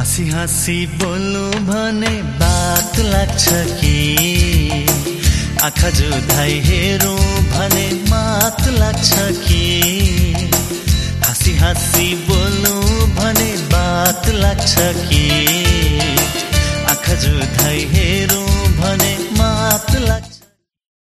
हाँसी हाँसी बोल्नु भने बात लाग्छ कि आँखा जुधाई हेरौँ भने मात लाग्छ कि हाँसी हाँसी बोल्नु भने बात लाग्छ कि